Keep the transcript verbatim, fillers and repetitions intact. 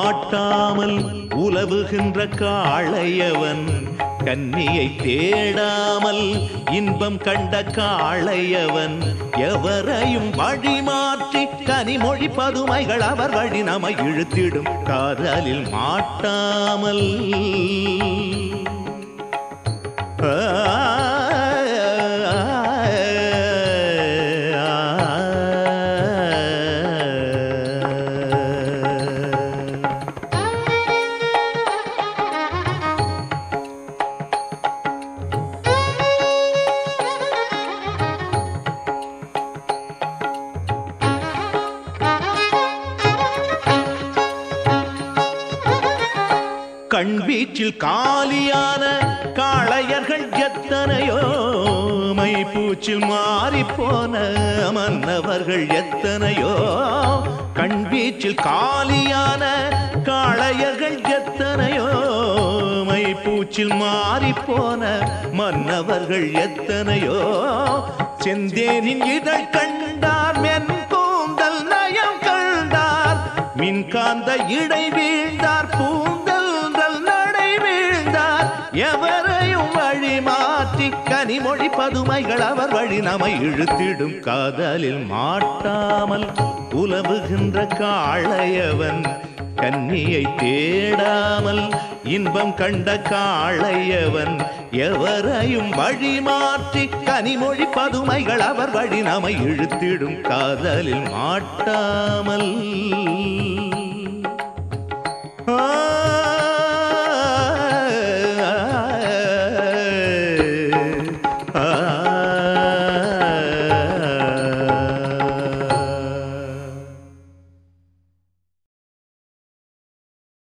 மாட்டாமல் உலவுகின்ற காளையவன் கன்னியை தேடாமல் இன்பம் கண்ட காளையவன் எவரையும் வழி மாற்றி கனிமொழி பதுமைகள் அவர் வழி நம்மை இழுத்திடும் காதலில் மாட்டாமல் கண் வீச்சில் காலியான காளையர்கள் எத்தனையோ மைப்பூச்சில் மாறிப்போன மன்னவர்கள் எத்தனையோ கண் வீச்சில் காலியான காளையர்கள் எத்தனையோ மைப்பூச்சில் மாறிப்போன மன்னவர்கள் எத்தனையோ செந்தேனின் இதழ் கண்டார் மென் கூந்தல் நயம் கண்டார் மின்காந்த இடை வீழ்ந்தார் பூந்தல் எவரையும் வழி மாற்றி கனிமொழி பதுமைகள் அவர் வழி நம்மை இழுத்திடும் காதலில் மாட்டாமல் உலவுகின்ற காளையவன் கன்னியை தேடாமல் இன்பம் கண்ட காளையவன் எவரையும் வழி மாற்றி கனிமொழி பதுமைகள் அவர் வழி நம்மை இழுத்திடும் காதலில் மாட்டாமல்